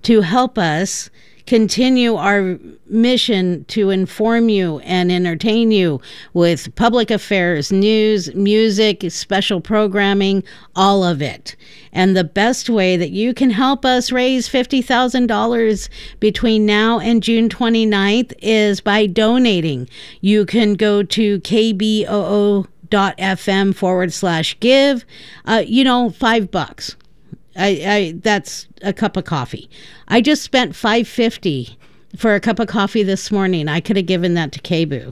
to help us continue our mission to inform you and entertain you with public affairs, news, music, special programming, all of it. And the best way that you can help us raise $50,000 between now and June 29th is by donating. You can go to kboo.fm/give, $5. I that's a cup of coffee. I just spent $5.50 for a cup of coffee this morning. I could have given that to KBOO.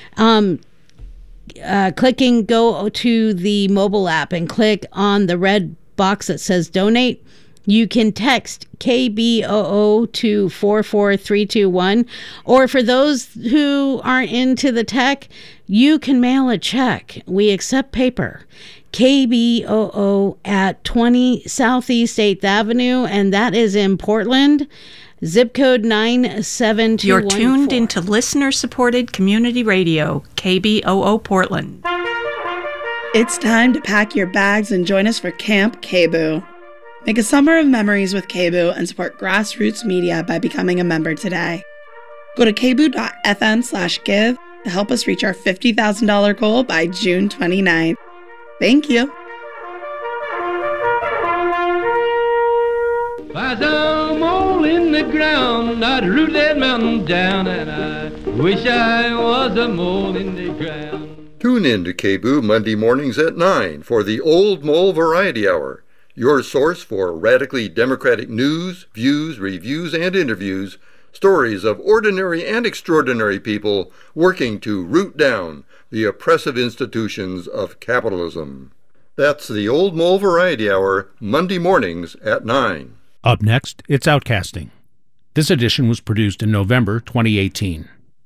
Go to the mobile app and click on the red box that says donate. You can text KBOO to 44321, or for those who aren't into the tech, you can mail a check. We accept paper. KBOO at 20 Southeast 8th Avenue, and that is in Portland. Zip code 97214. You're tuned into listener-supported community radio, KBOO Portland. It's time to pack your bags and join us for Camp KBOO. Make a summer of memories with KBOO and support grassroots media by becoming a member today. Go to kboo.fm/give to help us reach our $50,000 goal by June 29th. Thank you. If I saw a mole in the ground, I'd root that mountain down, and I wish I was a mole in the ground. Tune in to KBOO Monday mornings at 9 for the Old Mole Variety Hour, your source for radically democratic news, views, reviews, and interviews, stories of ordinary and extraordinary people working to root down the oppressive institutions of capitalism. That's the Old Mole Variety Hour, Monday mornings at 9. Up next, it's Outcasting. This edition was produced in November 2018.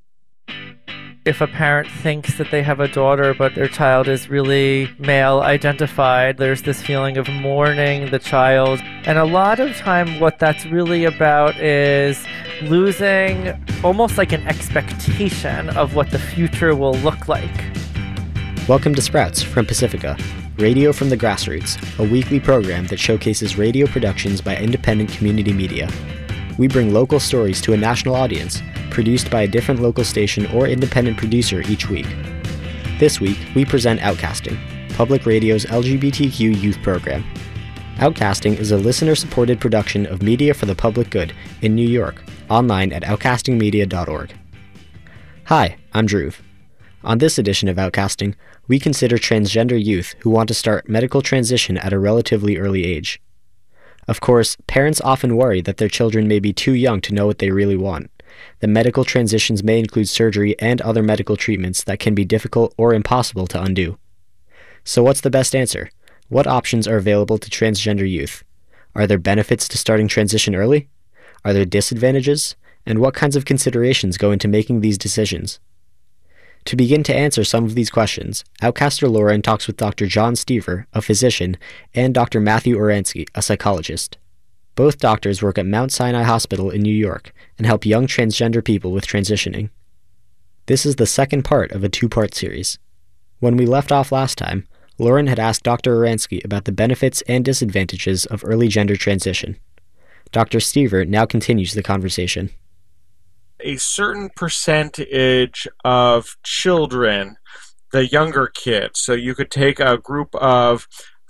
If a parent thinks that they have a daughter but their child is really male identified, there's this feeling of mourning the child. And a lot of time what that's really about is losing almost like an expectation of what the future will look like. Welcome to Sprouts from Pacifica, radio from the grassroots, a weekly program that showcases radio productions by independent community media. We bring local stories to a national audience, produced by a different local station or independent producer each week. This week, we present Outcasting, Public Radio's LGBTQ youth program. Outcasting is a listener-supported production of Media for the Public Good in New York, online at outcastingmedia.org. Hi, I'm Dhruv. On this edition of Outcasting, we consider transgender youth who want to start medical transition at a relatively early age. Of course, parents often worry that their children may be too young to know what they really want. The medical transitions may include surgery and other medical treatments that can be difficult or impossible to undo. So what's the best answer? What options are available to transgender youth? Are there benefits to starting transition early? Are there disadvantages? And what kinds of considerations go into making these decisions? To begin to answer some of these questions, Outcaster Lauren talks with Dr. John Stever, a physician, and Dr. Matthew Oransky, a psychologist. Both doctors work at Mount Sinai Hospital in New York and help young transgender people with transitioning. This is the second part of a two-part series. When we left off last time, Lauren had asked Dr. Oransky about the benefits and disadvantages of early gender transition. Dr. Stever now continues the conversation. A certain percentage of children, the younger kids, so you could take a group of,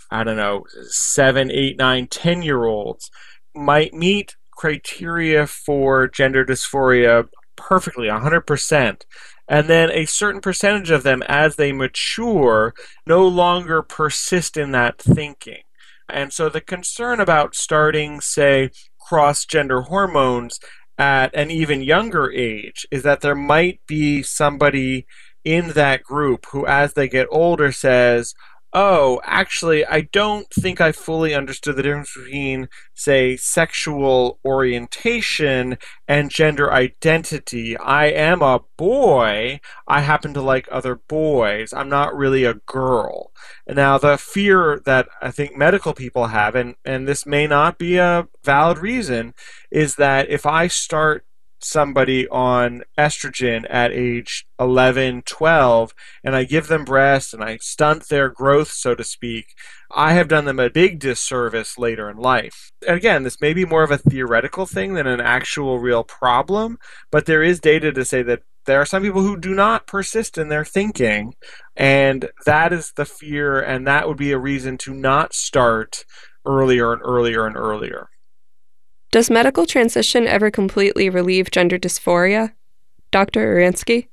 7, 8, 9, 10-year-olds, might meet criteria for gender dysphoria perfectly, 100%. And then a certain percentage of them, as they mature, no longer persist in that thinking. And so the concern about starting, say, cross-gender hormones at an even younger age is that there might be somebody in that group who, as they get older, says, oh, actually, I don't think I fully understood the difference between, say, sexual orientation and gender identity. I am a boy. I happen to like other boys. I'm not really a girl. Now, the fear that I think medical people have, and this may not be a valid reason, is that if I start somebody on estrogen at age 11, 12, and I give them breast and I stunt their growth, so to speak, I have done them a big disservice later in life. And again, this may be more of a theoretical thing than an actual real problem, but there is data to say that there are some people who do not persist in their thinking, and that is the fear, and that would be a reason to not start earlier and earlier and earlier. Does medical transition ever completely relieve gender dysphoria? Dr. Oransky?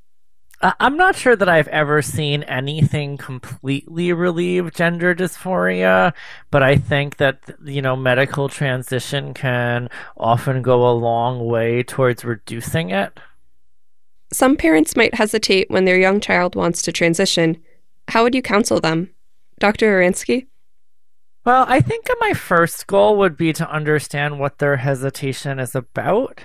I'm not sure that I've ever seen anything completely relieve gender dysphoria, but I think that, medical transition can often go a long way towards reducing it. Some parents might hesitate when their young child wants to transition. How would you counsel them? Dr. Oransky? Well, I think my first goal would be to understand what their hesitation is about.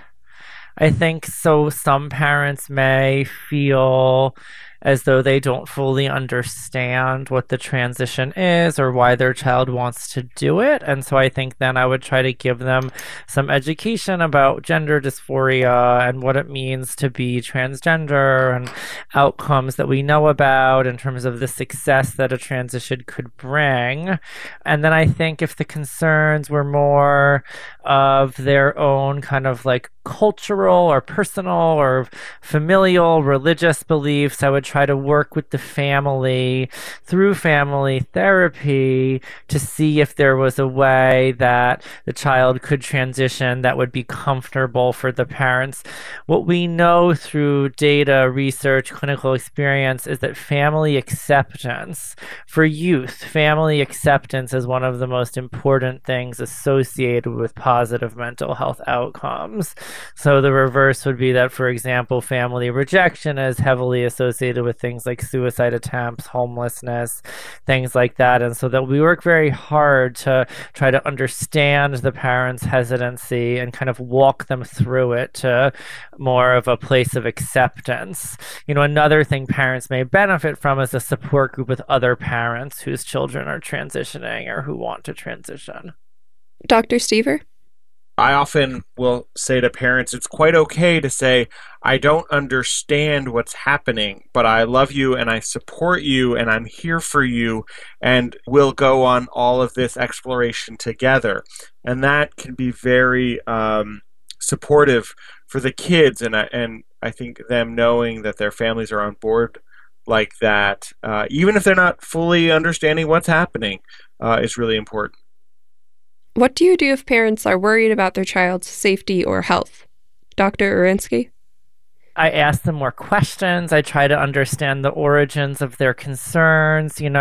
I think so some parents may feel as though they don't fully understand what the transition is or why their child wants to do it. And so I think then I would try to give them some education about gender dysphoria and what it means to be transgender and outcomes that we know about in terms of the success that a transition could bring. And then I think if the concerns were more of their own kind of like cultural or personal or familial religious beliefs, I would try to work with the family through family therapy to see if there was a way that the child could transition that would be comfortable for the parents. What we know through data, research, clinical experience is that family acceptance for youth, family acceptance is one of the most important things associated with positive mental health outcomes. So the reverse would be that, for example, family rejection is heavily associated with things like suicide attempts, homelessness, things like that. And so that we work very hard to try to understand the parents' hesitancy and kind of walk them through it to more of a place of acceptance. Another thing parents may benefit from is a support group with other parents whose children are transitioning or who want to transition. Dr. Stever? I often will say to parents, it's quite okay to say, I don't understand what's happening, but I love you and I support you and I'm here for you and we'll go on all of this exploration together. And that can be very supportive for the kids, and I think them knowing that their families are on board like that, even if they're not fully understanding what's happening, is really important. What do you do if parents are worried about their child's safety or health? Dr. Oransky? I ask them more questions. I try to understand the origins of their concerns. In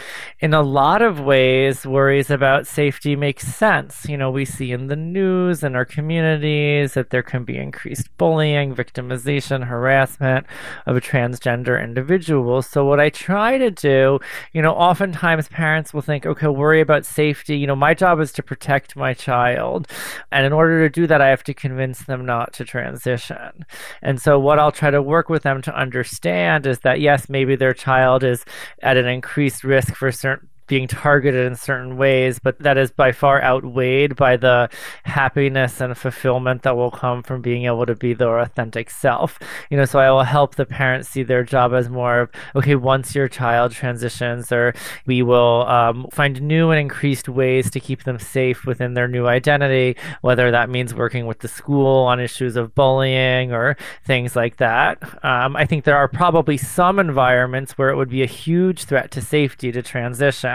a lot of ways, worries about safety make sense. We see in the news in our communities that there can be increased bullying, victimization, harassment of transgender individuals. So what I try to do, oftentimes parents will think, okay, worry about safety. My job is to protect my child. And in order to do that, I have to convince them not to transition. And so what I'll try to work with them to understand is that, yes, maybe their child is at an increased risk for being targeted in certain ways, but that is by far outweighed by the happiness and fulfillment that will come from being able to be their authentic self. So I will help the parents see their job as more of, okay, once your child transitions, or we will find new and increased ways to keep them safe within their new identity, whether that means working with the school on issues of bullying or things like that. I think there are probably some environments where it would be a huge threat to safety to transition.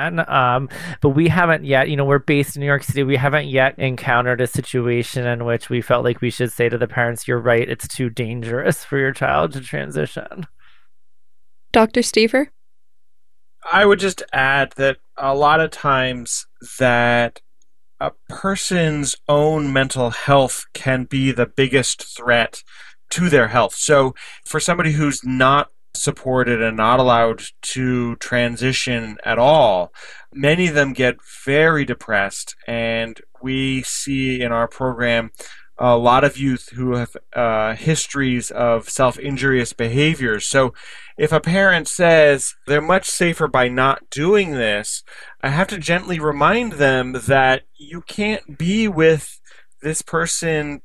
But we haven't yet, we're based in New York City, we haven't yet encountered a situation in which we felt like we should say to the parents, you're right, it's too dangerous for your child to transition. Dr. Stever? I would just add that a lot of times that a person's own mental health can be the biggest threat to their health. So for somebody who's not supported and not allowed to transition at all, many of them get very depressed, and we see in our program a lot of youth who have histories of self-injurious behaviors. So if a parent says they're much safer by not doing this, I have to gently remind them that you can't be with this person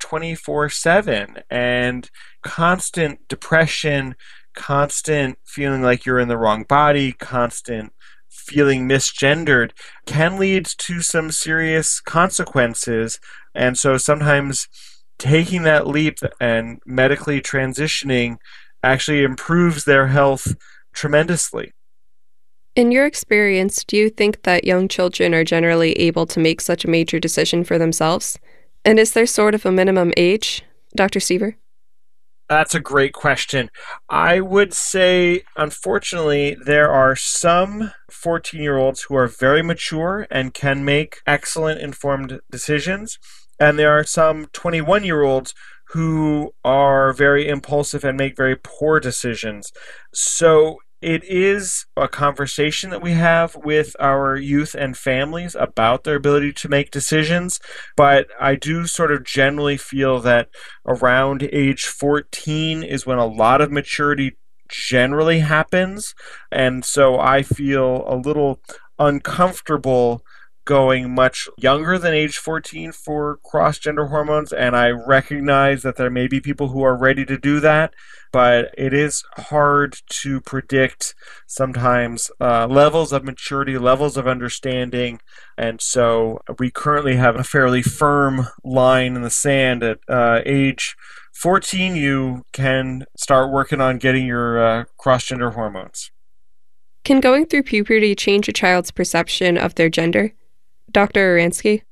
24/7 and constant depression, constant feeling like you're in the wrong body, constant feeling misgendered can lead to some serious consequences. And so sometimes taking that leap and medically transitioning actually improves their health tremendously. In your experience, do you think that young children are generally able to make such a major decision for themselves? And is there sort of a minimum age, Dr. Stever? That's a great question. I would say, unfortunately, there are some 14-year-olds who are very mature and can make excellent informed decisions. And there are some 21-year-olds who are very impulsive and make very poor decisions. So it is a conversation that we have with our youth and families about their ability to make decisions, but I do sort of generally feel that around age 14 is when a lot of maturity generally happens, and so I feel a little uncomfortable going much younger than age 14 for cross-gender hormones, and I recognize that there may be people who are ready to do that, but it is hard to predict sometimes levels of maturity, levels of understanding, and so we currently have a fairly firm line in the sand. At age 14, you can start working on getting your cross-gender hormones. Can going through puberty change a child's perception of their gender? Dr. Oransky?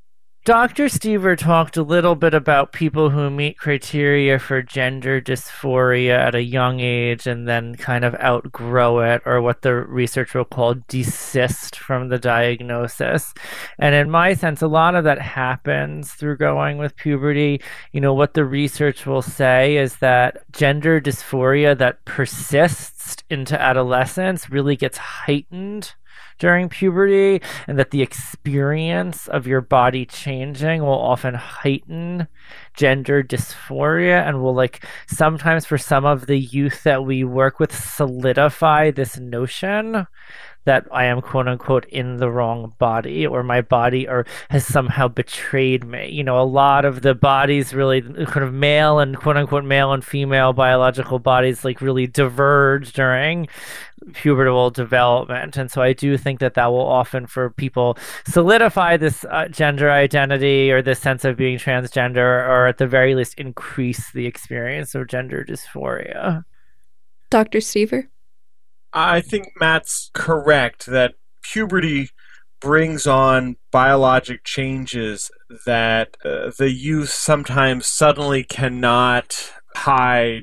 Dr. Stever talked a little bit about people who meet criteria for gender dysphoria at a young age and then kind of outgrow it, or what the research will call desist from the diagnosis. And in my sense, a lot of that happens through going with puberty. You know, what the research will say is that gender dysphoria that persists into adolescence really gets heightened during puberty, and that the experience of your body changing will often heighten gender dysphoria and will, like, sometimes for some of the youth that we work with, solidify this notion that I am quote unquote in the wrong body, or my body has somehow betrayed me. You know, a lot of the bodies really kind of male and quote unquote male and female biological bodies like really diverge during pubertal development. And so I do think that will often for people solidify this gender identity or this sense of being transgender, or at the very least increase the experience of gender dysphoria. Dr. Stever? I think Matt's correct that puberty brings on biologic changes that the youth sometimes suddenly cannot hide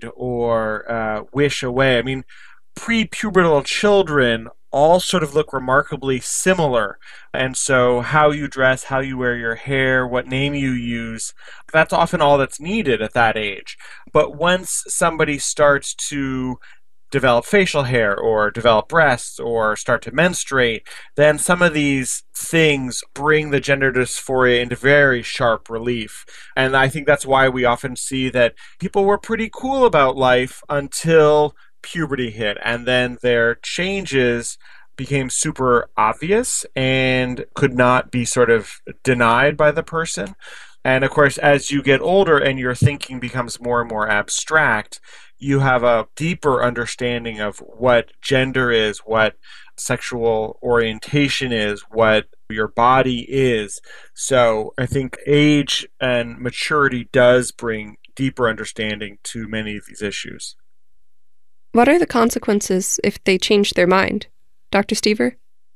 or wish away. I mean, pre-pubertal children all sort of look remarkably similar. And so how you dress, how you wear your hair, what name you use, that's often all that's needed at that age. But once somebody starts to develop facial hair or develop breasts or start to menstruate, then some of these things bring the gender dysphoria into very sharp relief. And I think that's why we often see that people were pretty cool about life until puberty hit, and then their changes became super obvious and could not be sort of denied by the person. And of course, as you get older and your thinking becomes more and more abstract, you have a deeper understanding of what gender is, what sexual orientation is, what your body is. So I think age and maturity does bring deeper understanding to many of these issues. What are the consequences if they change their mind? Dr. Stever?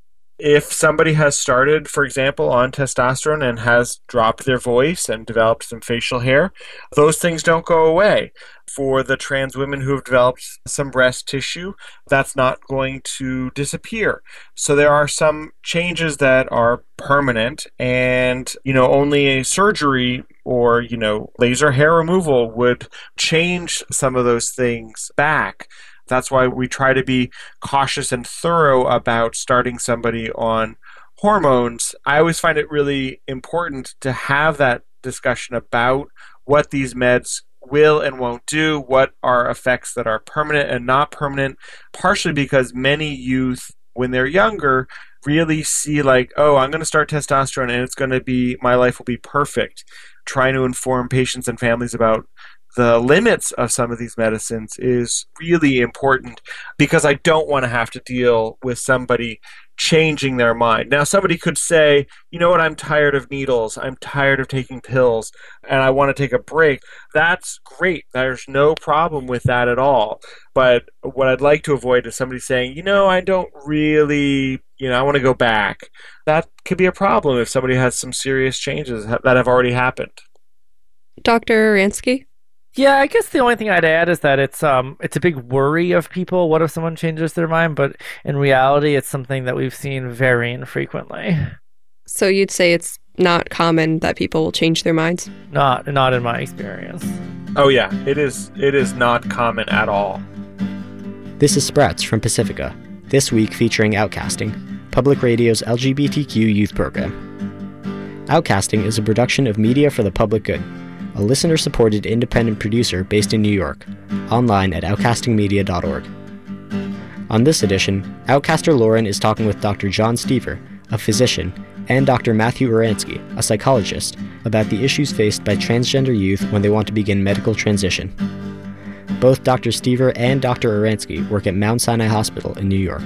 If somebody has started, for example, on testosterone and has dropped their voice and developed some facial hair, those things don't go away. For the trans women who have developed some breast tissue, that's not going to disappear. So there are some changes that are permanent, and, only a surgery or, laser hair removal would change some of those things back. That's why we try to be cautious and thorough about starting somebody on hormones. I always find it really important to have that discussion about what these meds will and won't do, what are effects that are permanent and not permanent, partially because many youth, when they're younger, really see like, oh, I'm going to start testosterone and it's going to be, my life will be perfect. trying to inform patients and families about the limits of some of these medicines is really important, because I don't want to have to deal with somebody changing their mind. Now, somebody could say, you know what, I'm tired of needles, I'm tired of taking pills, and I want to take a break. That's great. There's no problem with that at all. But what I'd like to avoid is somebody saying, I don't really, I want to go back. That could be a problem if somebody has some serious changes that have already happened. Dr. Oransky? Yeah, I guess the only thing I'd add is that it's a big worry of people. What if someone changes their mind? But in reality, it's something that we've seen very infrequently. So you'd say it's not common that people will change their minds? Not in my experience. Oh yeah, it is not common at all. This is Sprouts from Pacifica, this week featuring Outcasting, Public Radio's LGBTQ youth program. Outcasting is a production of Media for the Public Good, a listener-supported independent producer based in New York, online at outcastingmedia.org. On this edition, Outcaster Lauren is talking with Dr. John Stever, a physician, and Dr. Matthew Oransky, a psychologist, about the issues faced by transgender youth when they want to begin medical transition. Both Dr. Stever and Dr. Oransky work at Mount Sinai Hospital in New York.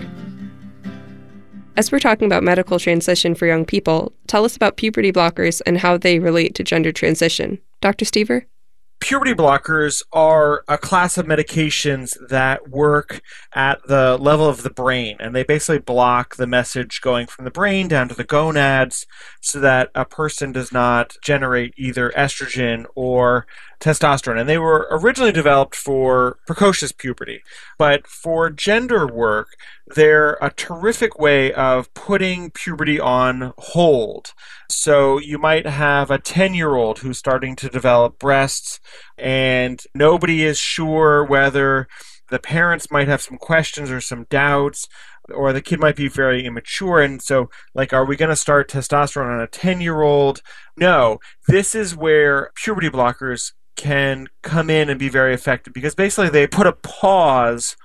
As we're talking about medical transition for young people, tell us about puberty blockers and how they relate to gender transition. Dr. Stever? Puberty blockers are a class of medications that work at the level of the brain, and they basically block the message going from the brain down to the gonads so that a person does not generate either estrogen or testosterone. And they were originally developed for precocious puberty, but for gender work, they're a terrific way of putting puberty on hold. So you might have a 10-year-old who's starting to develop breasts, and nobody is sure whether the parents might have some questions or some doubts, or the kid might be very immature. And so, are we going to start testosterone on a 10-year-old? No. This is where puberty blockers can come in and be very effective, because basically they put a pause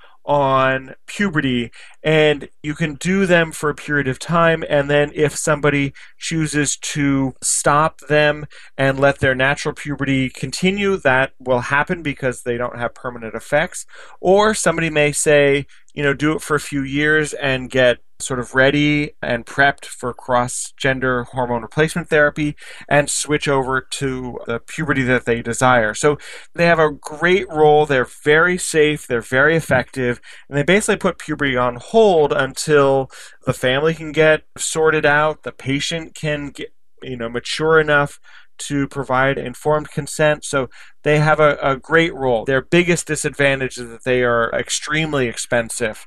on puberty, and you can do them for a period of time, and then if somebody chooses to stop them and let their natural puberty continue, that will happen because they don't have permanent effects. Or somebody may say, do it for a few years and get sort of ready and prepped for cross-gender hormone replacement therapy and switch over to the puberty that they desire. So they have a great role. They're very safe. They're very effective. And they basically put puberty on hold until the family can get sorted out, the patient can get, mature enough to provide informed consent. So they have a great role. Their biggest disadvantage is that they are extremely expensive.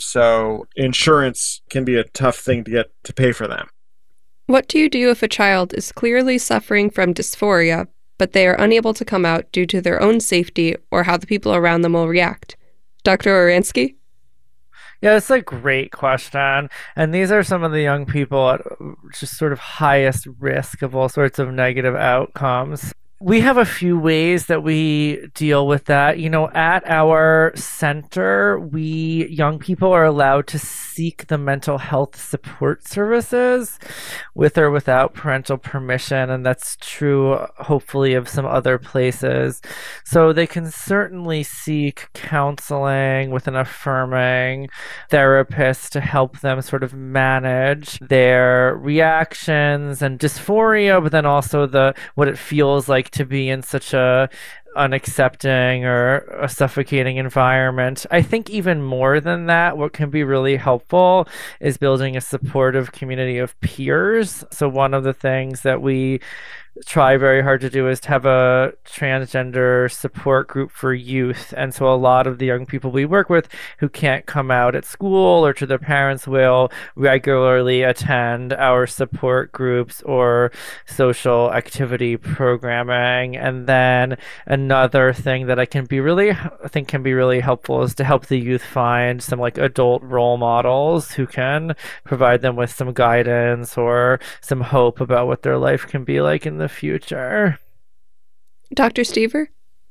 So insurance can be a tough thing to get to pay for them. What do you do if a child is clearly suffering from dysphoria, but they are unable to come out due to their own safety or how the people around them will react? Dr. Oransky? Yeah, it's a great question. And these are some of the young people at just sort of highest risk of all sorts of negative outcomes. We have a few ways that we deal with that. At our center, young people are allowed to seek the mental health support services with or without parental permission, and that's true, hopefully, of some other places. So they can certainly seek counseling with an affirming therapist to help them sort of manage their reactions and dysphoria, but then also what it feels like to be in such a unaccepting or a suffocating environment. I think even more than that, what can be really helpful is building a supportive community of peers. So one of the things that we try very hard to do is to have a transgender support group for youth. And so a lot of the young people we work with who can't come out at school or to their parents will regularly attend our support groups or social activity programming. And then another thing that I think can be really helpful is to help the youth find some adult role models who can provide them with some guidance or some hope about what their life can be like in the future. Dr. Stever?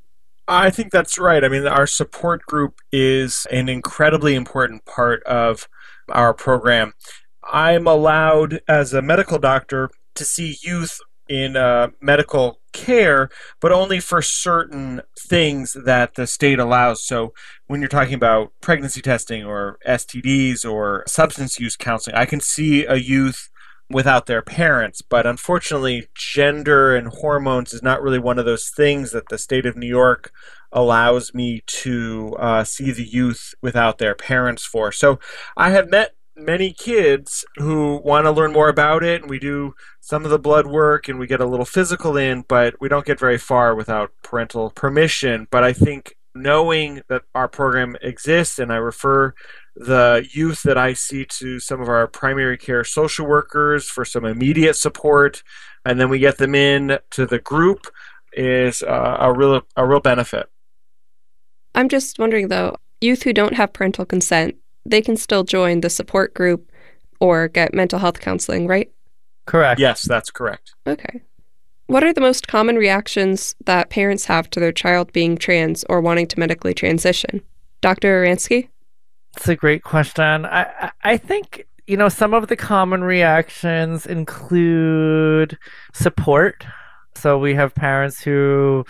I think that's right. I mean, our support group is an incredibly important part of our program. I'm allowed, as a medical doctor, to see youth in medical care, but only for certain things that the state allows. So when you're talking about pregnancy testing or STDs or substance use counseling, I can see a youth without their parents, but unfortunately gender and hormones is not really one of those things that the state of New York allows me to see the youth without their parents for. So I have met many kids who want to learn more about it, and we do some of the blood work and we get a little physical in, but we don't get very far without parental permission. But I think knowing that our program exists, and I refer the youth that I see to some of our primary care social workers for some immediate support, and then we get them in to the group, is a real benefit. I'm just wondering though, youth who don't have parental consent, they can still join the support group or get mental health counseling, right? Correct. Yes, that's correct. Okay. What are the most common reactions that parents have to their child being trans or wanting to medically transition? Dr. Oransky? That's a great question. I think, some of the common reactions include support. So we have parents who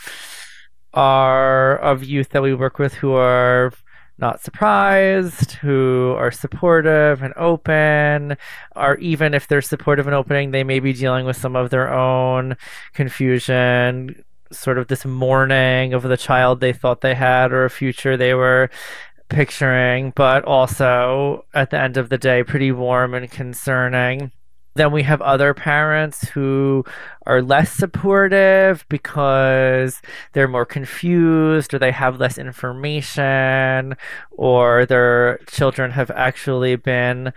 are of youth that we work with who are not surprised, who are supportive and open, or even if they're supportive and opening, they may be dealing with some of their own confusion, sort of this mourning of the child they thought they had or a future they were picturing, but also at the end of the day, pretty warm and concerning. Then we have other parents who are less supportive because they're more confused or they have less information or their children have actually been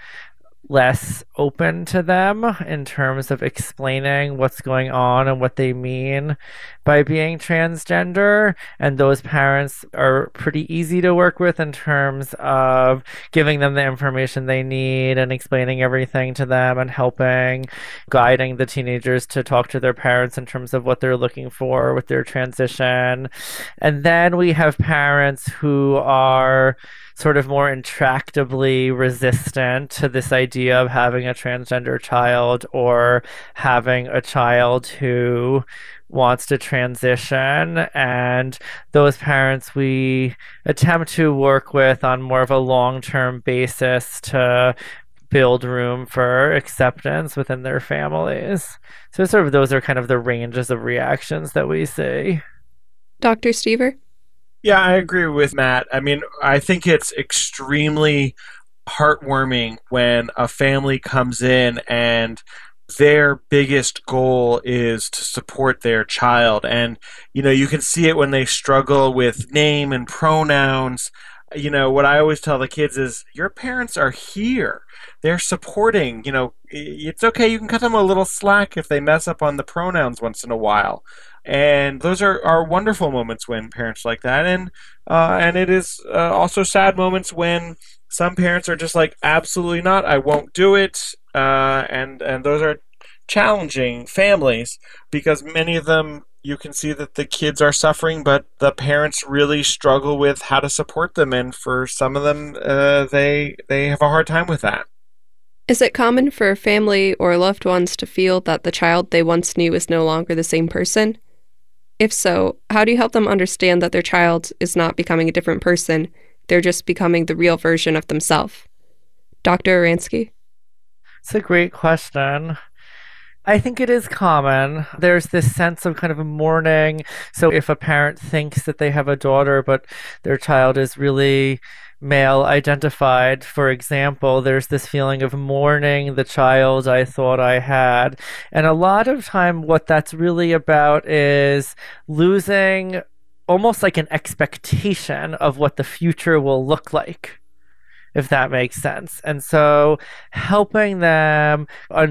less open to them in terms of explaining what's going on and what they mean by being transgender. And those parents are pretty easy to work with in terms of giving them the information they need and explaining everything to them and helping, guiding the teenagers to talk to their parents in terms of what they're looking for with their transition. And then we have parents who are sort of more intractably resistant to this idea of having a transgender child or having a child who wants to transition. And those parents we attempt to work with on more of a long-term basis to build room for acceptance within their families. So sort of those are kind of the ranges of reactions that we see. Dr. Stever? Yeah, I agree with Matt. I mean, I think it's extremely heartwarming when a family comes in and their biggest goal is to support their child. And, you can see it when they struggle with name and pronouns. What I always tell the kids is, your parents are here. They're supporting. It's okay. You can cut them a little slack if they mess up on the pronouns once in a while. And those are wonderful moments when parents like that. And it is also sad moments when some parents are just like, absolutely not, I won't do it. And those are challenging families because many of them, you can see that the kids are suffering, but the parents really struggle with how to support them. And for some of them, they have a hard time with that. Is it common for family or loved ones to feel that the child they once knew is no longer the same person? If so, how do you help them understand that their child is not becoming a different person, they're just becoming the real version of themselves? Dr. Oransky? It's a great question. I think it is common. There's this sense of kind of mourning. So if a parent thinks that they have a daughter, but their child is really male identified, for example, there's this feeling of mourning the child I thought I had. And a lot of time what that's really about is losing almost like an expectation of what the future will look like, if that makes sense. And so helping them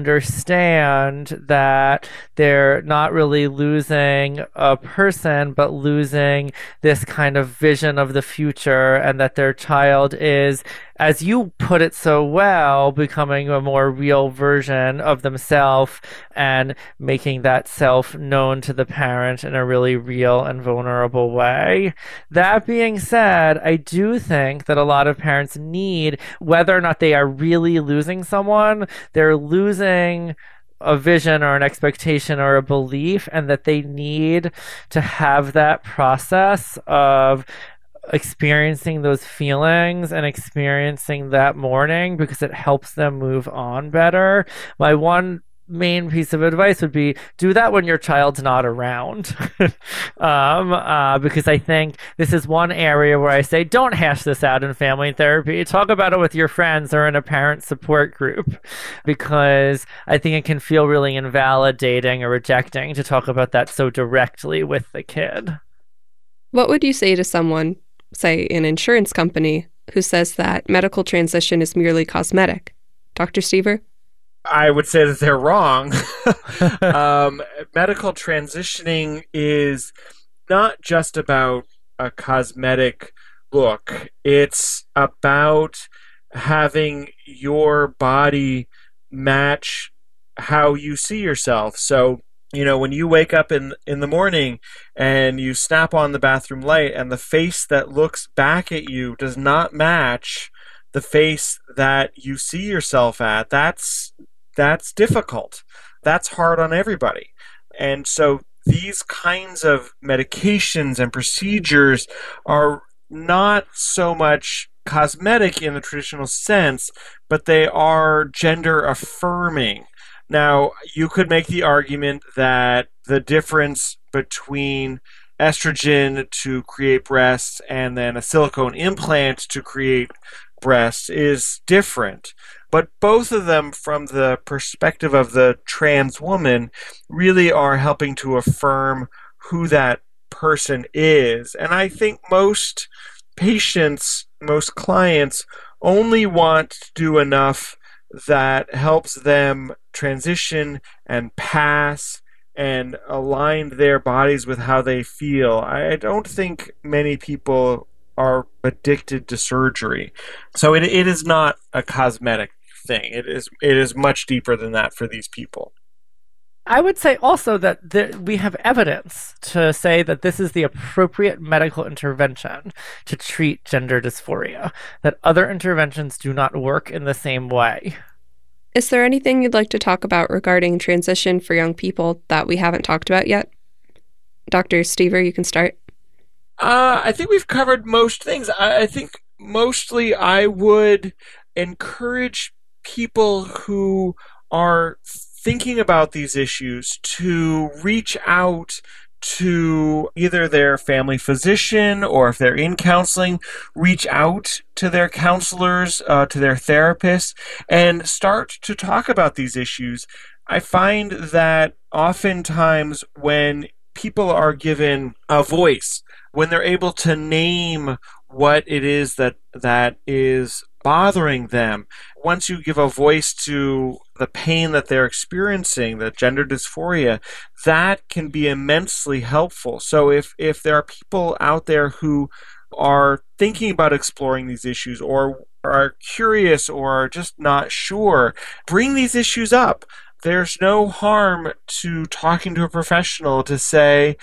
understand that they're not really losing a person, but losing this kind of vision of the future, and that their child is, as you put it so well, becoming a more real version of themselves and making that self known to the parent in a really real and vulnerable way. That being said, I do think that a lot of parents need, whether or not they are really losing someone, they're losing a vision or an expectation or a belief, and that they need to have that process of experiencing those feelings and experiencing that mourning because it helps them move on better. My one main piece of advice would be do that when your child's not around. Because I think this is one area where I say don't hash this out in family therapy. Talk about it with your friends or in a parent support group, because I think it can feel really invalidating or rejecting to talk about that so directly with the kid. What would you say to someone, say an insurance company, who says that medical transition is merely cosmetic? Dr. Stever? I would say that they're wrong. Medical transitioning is not just about a cosmetic look. It's about having your body match how you see yourself. So, when you wake up in the morning and you snap on the bathroom light and the face that looks back at you does not match the face that you see yourself at, that's difficult. That's hard on everybody. And so these kinds of medications and procedures are not so much cosmetic in the traditional sense, but they are gender affirming. Now, you could make the argument that the difference between estrogen to create breasts and then a silicone implant to create breasts is different. But both of them, from the perspective of the trans woman, really are helping to affirm who that person is. And I think most patients, most clients, only want to do enough that helps them transition and pass and align their bodies with how they feel. I don't think many people are addicted to surgery. So it is not a cosmetic thing. It is much deeper than that for these people. I would say also that we have evidence to say that this is the appropriate medical intervention to treat gender dysphoria, that other interventions do not work in the same way. Is there anything you'd like to talk about regarding transition for young people that we haven't talked about yet? Dr. Stever, you can start. I think we've covered most things. I think mostly I would encourage people who are thinking about these issues to reach out to either their family physician, or if they're in counseling, reach out to their counselors, to their therapists, and start to talk about these issues. I find that oftentimes when people are given a voice, when they're able to name what it is that is bothering them, once you give a voice to the pain that they're experiencing, the gender dysphoria, that can be immensely helpful. So if there are people out there who are thinking about exploring these issues, or are curious, or are just not sure, bring these issues up. There's no harm to talking to a professional to say,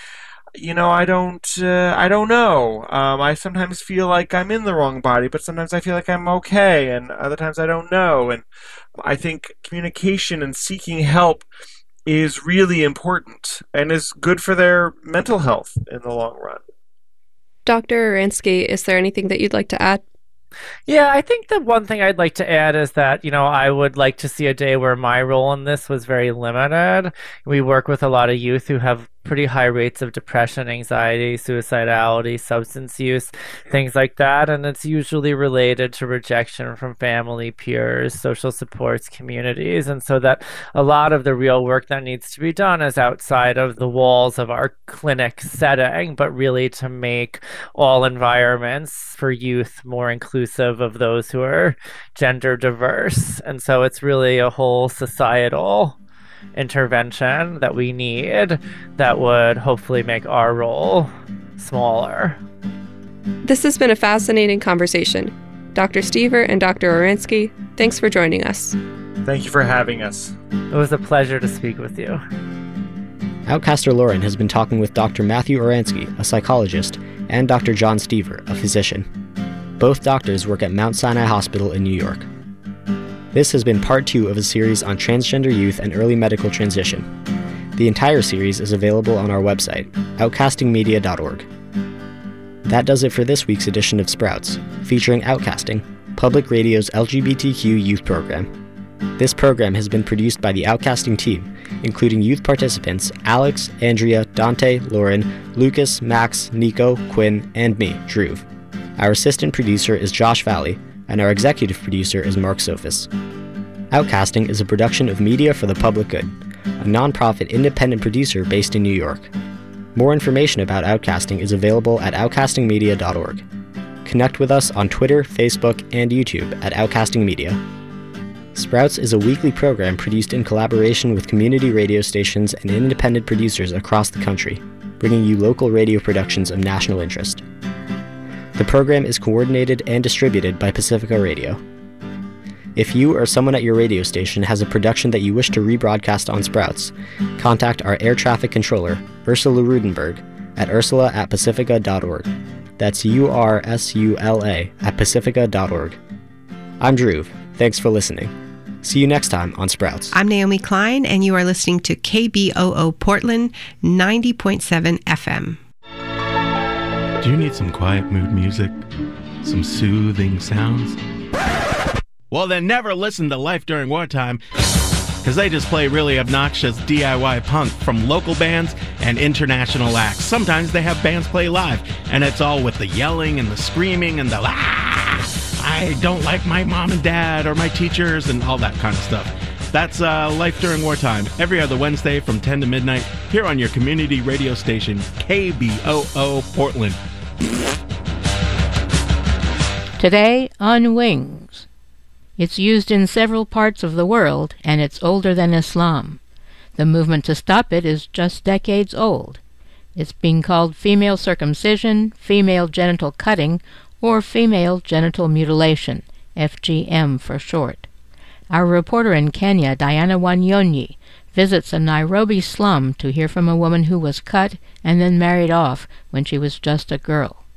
I don't know. I sometimes feel like I'm in the wrong body, but sometimes I feel like I'm okay, and other times I don't know. And I think communication and seeking help is really important and is good for their mental health in the long run. Dr. Oransky, is there anything that you'd like to add? Yeah, I think the one thing I'd like to add is that, I would like to see a day where my role in this was very limited. We work with a lot of youth who have pretty high rates of depression, anxiety, suicidality, substance use, things like that. And it's usually related to rejection from family, peers, social supports, communities. And so that a lot of the real work that needs to be done is outside of the walls of our clinic setting, but really to make all environments for youth more inclusive of those who are gender diverse. And so it's really a whole societal intervention that we need that would hopefully make our role smaller. This has been a fascinating conversation. Dr. Stever and Dr. Oransky, thanks for joining us. Thank you for having us. It was a pleasure to speak with you. Outcaster Lauren has been talking with Dr. Matthew Oransky, a psychologist, and Dr. John Stever, a physician. Both doctors work at Mount Sinai Hospital in New York. This has been part 2 of a series on transgender youth and early medical transition. The entire series is available on our website, outcastingmedia.org. That does it for this week's edition of Sprouts, featuring Outcasting, Public Radio's LGBTQ youth program. This program has been produced by the Outcasting team, including youth participants Alex, Andrea, Dante, Lauren, Lucas, Max, Nico, Quinn, and me, Drew. Our assistant producer is Josh Valley, and our executive producer is Mark Sophis. Outcasting is a production of Media for the Public Good, a nonprofit independent producer based in New York. More information about Outcasting is available at outcastingmedia.org. Connect with us on Twitter, Facebook, and YouTube at Outcasting Media. Sprouts is a weekly program produced in collaboration with community radio stations and independent producers across the country, bringing you local radio productions of national interest. The program is coordinated and distributed by Pacifica Radio. If you or someone at your radio station has a production that you wish to rebroadcast on Sprouts, contact our air traffic controller, Ursula Rudenberg, at ursula@pacifica.org. That's URSULA at pacifica.org. I'm Drew. Thanks for listening. See you next time on Sprouts. I'm Naomi Klein, and you are listening to KBOO Portland 90.7 FM. Do you need some quiet mood music? Some soothing sounds? Well, then never listen to Life During Wartime, because they just play really obnoxious DIY punk from local bands and international acts. Sometimes they have bands play live, and it's all with the yelling and the screaming and the I don't like my mom and dad or my teachers and all that kind of stuff. That's Life During Wartime, every other Wednesday from 10 to midnight here on your community radio station, KBOO Portland. Today on Wings. It's used in several parts of the world, and it's older than Islam. The movement to stop it is just decades old. It's being called female circumcision, female genital cutting, or female genital mutilation, FGM for short. Our reporter in Kenya, Diana Wanyonyi, visits a Nairobi slum to hear from a woman who was cut and then married off when she was just a girl.